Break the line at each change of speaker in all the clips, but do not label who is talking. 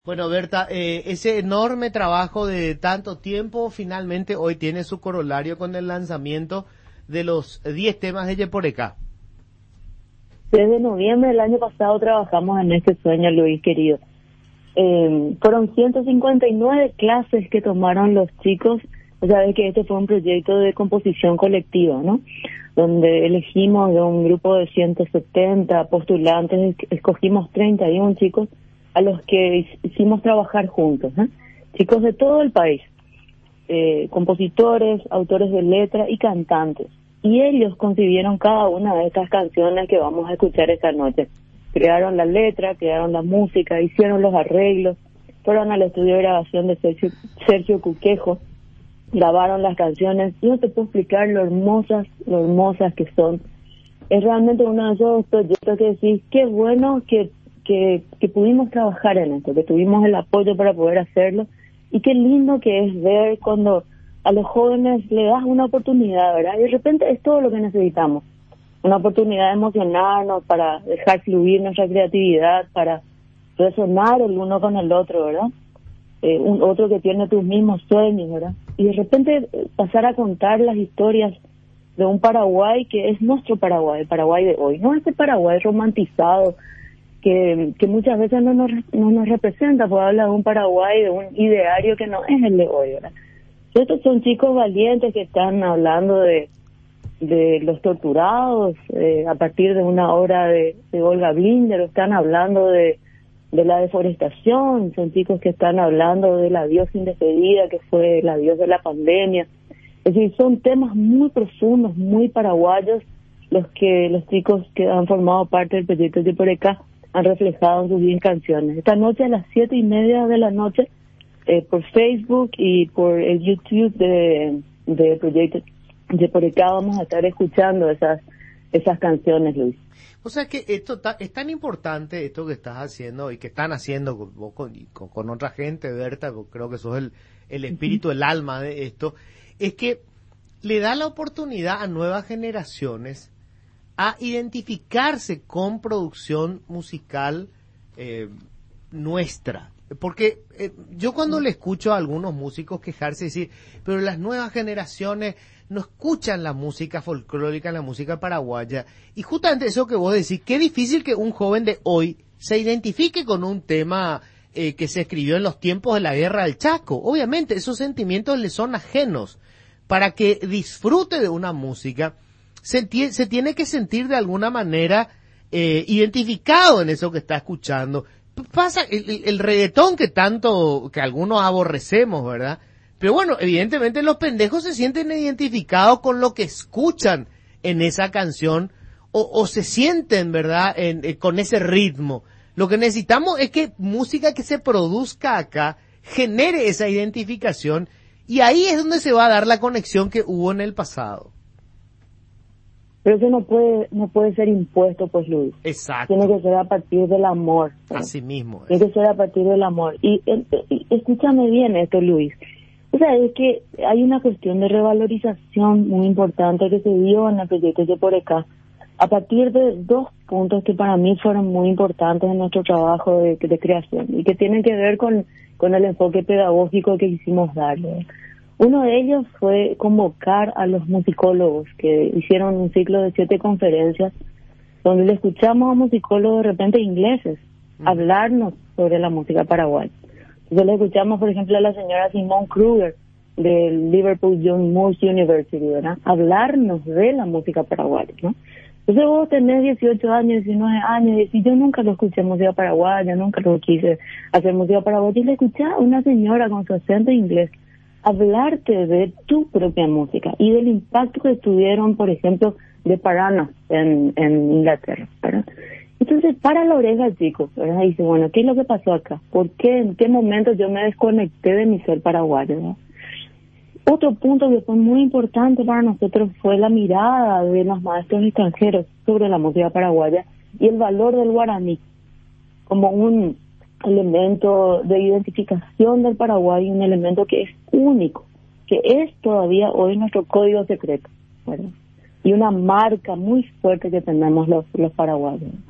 Bueno, Berta, ese enorme trabajo de tanto tiempo finalmente hoy tiene su corolario con el lanzamiento de los 10 temas de Yeporeka.
Desde noviembre del año pasado trabajamos en este sueño, Luis, querido. Fueron 159 clases que tomaron los chicos. O sea, que este fue un proyecto de composición colectiva, ¿no? Donde elegimos de un grupo de 170 postulantes, escogimos 31 chicos a los que hicimos trabajar juntos, ¿eh? Chicos de todo el país, compositores, autores de letra y cantantes. Y ellos concibieron cada una de estas canciones que vamos a escuchar esta noche. Crearon la letra, crearon la música, hicieron los arreglos, fueron al estudio de grabación de Sergio Cuquejo, grabaron las canciones. Yo no te puedo explicar lo hermosas que son. Es realmente uno de esos proyectos que decís, qué bueno que pudimos trabajar en esto, que tuvimos el apoyo para poder hacerlo, y qué lindo que es ver cuando a los jóvenes le das una oportunidad, ¿verdad? Y de repente es todo lo que necesitamos, una oportunidad de emocionarnos, para dejar fluir nuestra creatividad, para resonar el uno con el otro, ¿verdad? Un otro que tiene tus mismos sueños, ¿verdad? Y de repente pasar a contar las historias de un Paraguay que es nuestro Paraguay, el Paraguay de hoy, no este Paraguay romantizado que muchas veces no nos representa, pues habla de un Paraguay, de un ideario que no es el de hoy, ¿verdad? Estos son chicos valientes que están hablando de los torturados, a partir de una obra de Olga Blinder, están hablando de la deforestación, son chicos que están hablando del adiós sin despedida, que fue el adiós de la pandemia. Es decir, son temas muy profundos, muy paraguayos, los chicos que han formado parte del proyecto de Yeporeka han reflejado en sus 10 canciones. Esta noche a las 7:30 de la noche, por Facebook y por el YouTube de proyecto Yeporeka vamos a estar escuchando esas canciones, Luis.
O sea que esto es tan importante, esto que estás haciendo y que están haciendo vos con otra gente, Berta, creo que sos el espíritu, el alma de esto, es que le da la oportunidad a nuevas generaciones a identificarse con producción musical nuestra. Porque yo cuando le escucho a algunos músicos quejarse y decir, pero las nuevas generaciones no escuchan la música folclórica, la música paraguaya, y justamente eso que vos decís, qué difícil que un joven de hoy se identifique con un tema que se escribió en los tiempos de la Guerra del Chaco. Obviamente esos sentimientos le son ajenos. Para que disfrute de una música se tiene que sentir de alguna manera identificado en eso que está escuchando. Pasa el reggaetón que algunos aborrecemos, ¿verdad? Pero bueno, evidentemente los pendejos se sienten identificados con lo que escuchan en esa canción o se sienten, ¿verdad?, con ese ritmo. Lo que necesitamos es que música que se produzca acá genere esa identificación, y ahí es donde se va a dar la conexión que hubo en el pasado.
Pero eso no puede ser impuesto, pues, Luis.
Exacto.
Tiene que ser a partir del amor, ¿verdad?
Así mismo.
Tiene que ser a partir del amor. Y escúchame bien esto, Luis. O sea, es que hay una cuestión de revalorización muy importante que se dio en el proyecto Yeporeka a partir de 2 puntos que para mí fueron muy importantes en nuestro trabajo de creación y que tienen que ver con el enfoque pedagógico que quisimos darle. Uno de ellos fue convocar a los musicólogos que hicieron un ciclo de 7 conferencias donde le escuchamos a musicólogos de repente ingleses hablarnos sobre la música paraguaya. Entonces le escuchamos, por ejemplo, a la señora Simone Kruger del Liverpool John Moores University, ¿verdad?, hablarnos de la música paraguaya, ¿no? Entonces vos tenés 18 años, 19 años, y decís, yo nunca lo escuché música paraguaya, nunca lo quise hacer música paraguaya, y le escuché a una señora con su acento inglés hablarte de tu propia música y del impacto que tuvieron, por ejemplo, de Paraná en Inglaterra, ¿verdad? Entonces, para la oreja, chicos, ¿verdad? Y dice, bueno, ¿qué es lo que pasó acá? ¿Por qué? ¿En qué momento yo me desconecté de mi ser paraguayo, ¿verdad? Otro punto que fue muy importante para nosotros fue la mirada de los maestros extranjeros sobre la música paraguaya y el valor del guaraní como un elemento de identificación del Paraguay, un elemento que es único, que es todavía hoy nuestro código secreto, ¿verdad? Y una marca muy fuerte que tenemos los paraguayos.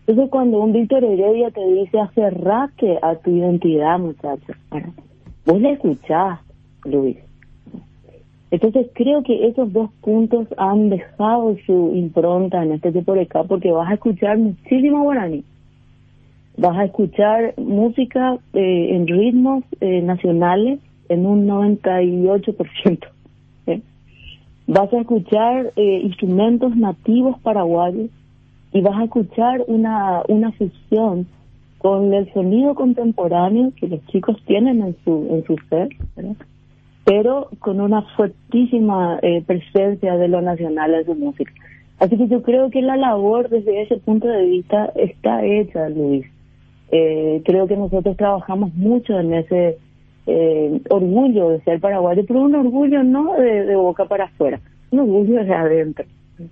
Entonces cuando un Víctor Heredia te dice aferrate a tu identidad, muchacho, vos le escuchás, Luis. Entonces creo que esos dos puntos han dejado su impronta en este tipo de acá, porque vas a escuchar muchísimo guaraní, vas a escuchar música en ritmos nacionales en un 98%, ¿sí? Vas a escuchar instrumentos nativos paraguayos y vas a escuchar una fusión con el sonido contemporáneo que los chicos tienen en su ser, ¿verdad? Pero con una fuertísima presencia de lo nacional en su música. Así que yo creo que la labor desde ese punto de vista está hecha, Luis. Creo que nosotros trabajamos mucho en ese orgullo de ser paraguayo, pero un orgullo no de boca para afuera, un orgullo desde adentro.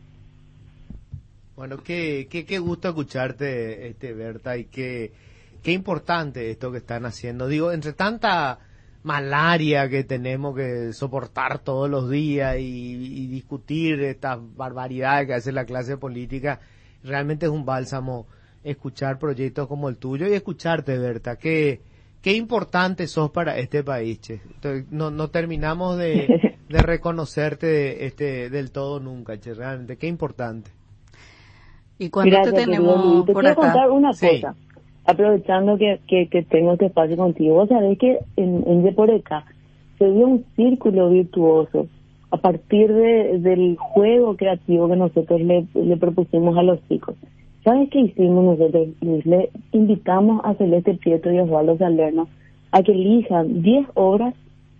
Bueno, qué gusto escucharte, Berta, y qué importante esto que están haciendo. Digo, entre tanta malaria que tenemos que soportar todos los días y discutir estas barbaridades que hace la clase política, realmente es un bálsamo escuchar proyectos como el tuyo y escucharte, Berta. Qué importante sos para este país, che. No terminamos de reconocerte del todo nunca, che, realmente, qué importante.
¿Y cuándo te tenemos por acá? Te quiero contar una cosa, aprovechando que tengo este espacio contigo. Vos sabés que en Yeporeca se dio un círculo virtuoso a partir del juego creativo que nosotros le propusimos a los chicos. ¿Sabes qué hicimos nosotros? Le invitamos a Celeste Prieto y Osvaldo Salerno a que elijan 10 obras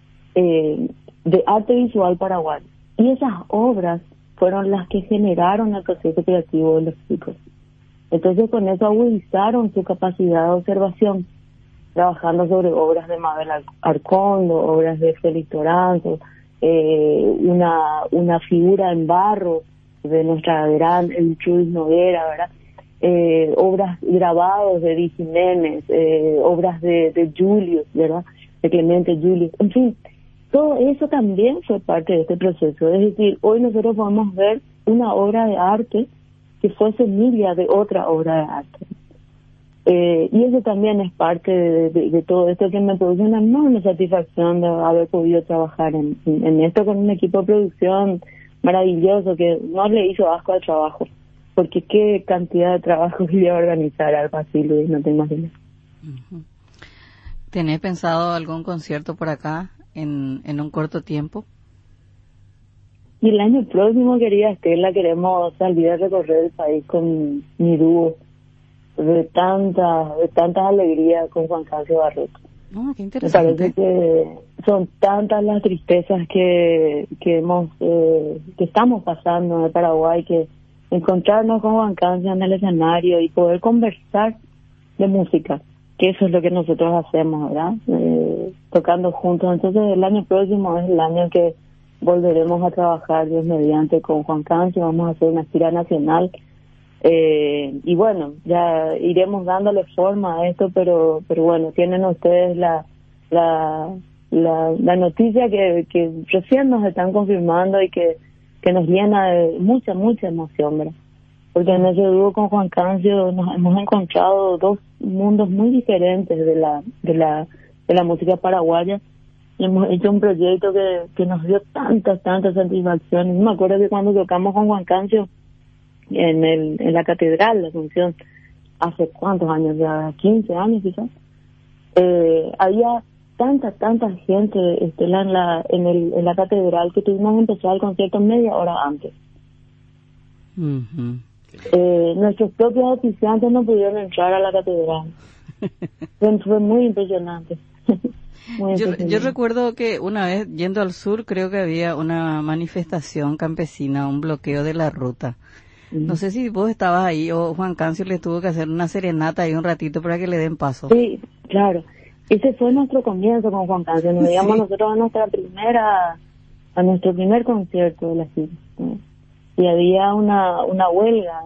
de arte visual paraguayo. Y esas obras fueron las que generaron el proceso creativo de los chicos. Entonces con eso agudizaron su capacidad de observación, trabajando sobre obras de Mabel Arcondo, obras de Félix Toranzo, una figura en barro de nuestra gran Eltrudis Noguera, ¿verdad? Obras grabados de Di Jiménez, obras de Julius, ¿verdad? De Clemente Julius, en fin. Todo eso también fue parte de este proceso. Es decir, hoy nosotros podemos ver una obra de arte que fue semilla de otra obra de arte. Y eso también es parte de todo esto que me produce una enorme satisfacción de haber podido trabajar en esto con un equipo de producción maravilloso que no le hizo asco al trabajo. Porque qué cantidad de trabajo quería organizar algo así, Luis, no te imaginas.
¿Tenés pensado algún concierto por acá en un corto tiempo?
Y el año próximo, querida Estela, queremos salir a recorrer el país con mi dúo de tantas alegrías con Juan Casio Barreto.
Qué interesante.
Me parece que son tantas las tristezas que estamos pasando en Paraguay, que encontrarnos con Juan Casio en el escenario y poder conversar de música, que eso es lo que nosotros hacemos, ¿verdad? Tocando juntos. Entonces el año próximo es el año que volveremos a trabajar, Dios mediante, con Juan Cancio. Vamos a hacer una gira nacional y bueno, ya iremos dándole forma a esto, pero bueno, tienen ustedes la noticia que recién nos están confirmando y que nos llena de mucha emoción, ¿verdad? Porque en ese dúo con Juan Cancio nos hemos encontrado dos mundos muy diferentes de la música paraguaya. Hemos hecho un proyecto que nos dio tantas satisfacciones. Me acuerdo que cuando tocamos con Juan Cancio en la catedral, la Asunción, hace cuántos años, ya 15 años quizás, había tanta gente, Estela, en la catedral, que tuvimos que empezar el concierto media hora antes. Nuestros propios oficiantes no pudieron entrar a la catedral. Fue muy impresionante.
Yo recuerdo que una vez yendo al sur, creo que había una manifestación campesina, un bloqueo de la ruta. No sé si vos estabas ahí o Juan Cancio les tuvo que hacer una serenata ahí un ratito para que le den paso.
Sí, claro. Ese fue nuestro comienzo con Juan Cancio. Nos digamos nosotros a nuestro primer concierto de la gira, ¿no? Y había una huelga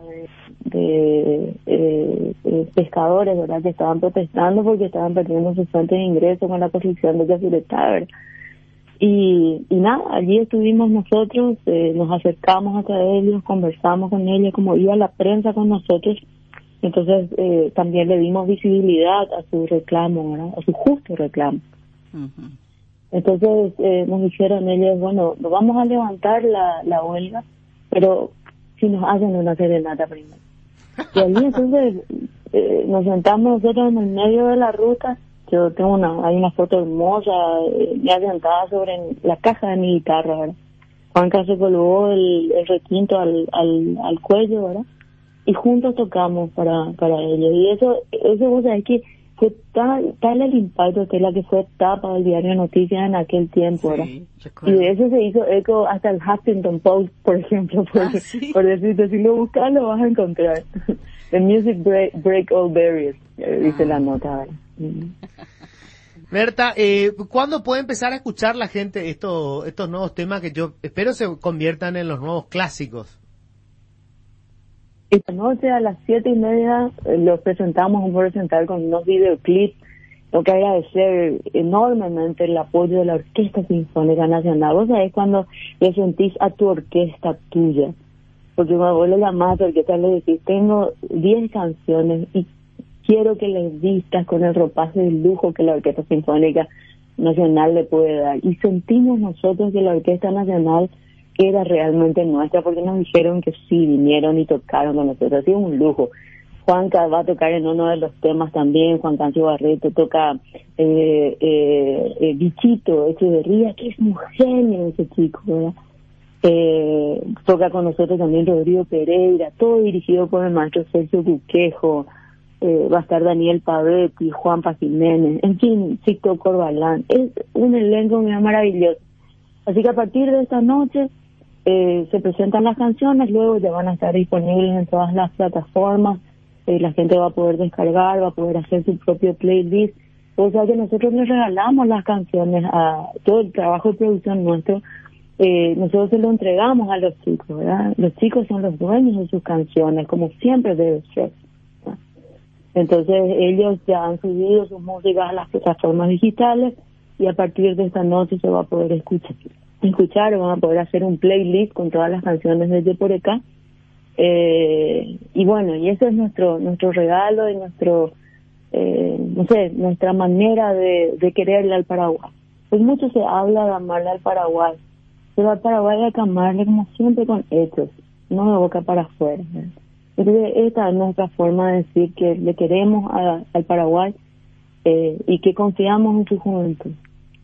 de pescadores, ¿verdad?, que estaban protestando porque estaban perdiendo sus fuentes de ingresos con la construcción de Yacyretá, ¿verdad? Y nada, allí estuvimos nosotros, nos acercamos hasta ellos, conversamos con ellos, como iba la prensa con nosotros, Entonces también le dimos visibilidad a su reclamo, ¿verdad? A su justo reclamo.
Ujú.
Entonces nos dijeron ellos, bueno, nos vamos a levantar la huelga, pero si nos hacen una serenata primero. Y allí entonces nos sentamos nosotros en el medio de la ruta. Yo tengo hay una foto hermosa, ya sentada sobre la caja de mi guitarra, ¿verdad? Juanca se colgó el requinto al cuello, ¿verdad? Y juntos tocamos para ellos. Y eso vos sabés que fue tal el impacto, que es la que fue tapa del diario de Noticias en aquel tiempo, ¿verdad?
Sí,
Y de eso se hizo eco hasta el Huffington Post, por ejemplo,
¿sí?
por decirte, si lo buscas lo vas a encontrar. The music break all barriers, dice la nota, ¿verdad?
Berta, ¿cuándo puede empezar a escuchar la gente estos nuevos temas que yo espero se conviertan en los nuevos clásicos?
Esta noche a las 7:30 los presentamos, vamos a presentar con unos videoclips. Tengo que agradecer enormemente el apoyo de la Orquesta Sinfónica Nacional. Vos sabés cuando le sentís a tu orquesta tuya, porque cuando vos le llamás a tu orquesta le decís, tengo 10 canciones y quiero que les vistas con el ropaje de lujo que la Orquesta Sinfónica Nacional le puede dar. Y sentimos nosotros que la Orquesta Nacional era realmente nuestra, porque nos dijeron que sí, vinieron y tocaron con nosotros. Ha sido un lujo. Juanca va a tocar en uno de los temas también, Juan Cancio Barreto toca Bichito Echeverría, que es un genio ese chico, ¿verdad? Toca con nosotros también Rodrigo Pereira, todo dirigido por el maestro Sergio Buquejo. Va a estar Daniel Pavetti, Juanpa Jiménez, en fin, Sixto Corbalán. Es un elenco maravilloso. Así que a partir de esta noche se presentan las canciones, luego ya van a estar disponibles en todas las plataformas, la gente va a poder descargar, va a poder hacer su propio playlist. O sea que nosotros les regalamos las canciones, a todo el trabajo de producción nuestro, nosotros se lo entregamos a los chicos, ¿verdad? Los chicos son los dueños de sus canciones, como siempre debe ser. Entonces ellos ya han subido sus músicas a las plataformas digitales y a partir de esta noche se va a poder escuchar, van a poder hacer un playlist con todas las canciones desde por acá. Y bueno, y ese es nuestro regalo y nuestra manera de quererle al Paraguay. Pues mucho se habla de amarle al Paraguay, pero al Paraguay hay que amarle como siempre con hechos, no de boca para afuera, ¿verdad? Entonces esta es nuestra forma de decir que le queremos al Paraguay y que confiamos en su juventud.